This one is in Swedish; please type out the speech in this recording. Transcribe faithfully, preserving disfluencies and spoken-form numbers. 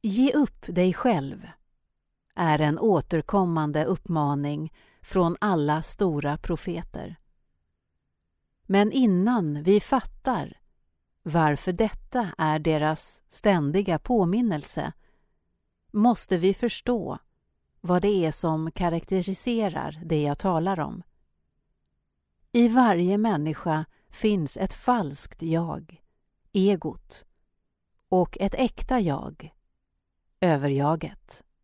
Ge upp dig själv är en återkommande uppmaning från alla stora profeter. Men innan vi fattar varför detta är deras ständiga påminnelse måste vi förstå vad det är som karaktäriserar det jag talar om. I varje människa finns ett falskt jag, egot, och ett äkta jag, överjaget.